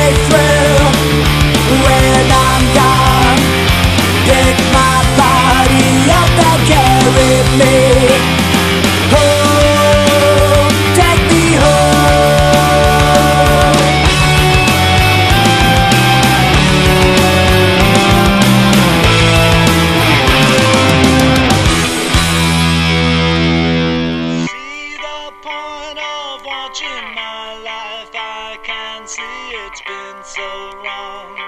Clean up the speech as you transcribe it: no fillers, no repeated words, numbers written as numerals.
through when I'm gone. Pick my body up and carry me home. Take me home. See the point of watching my life. I can see it's been so long.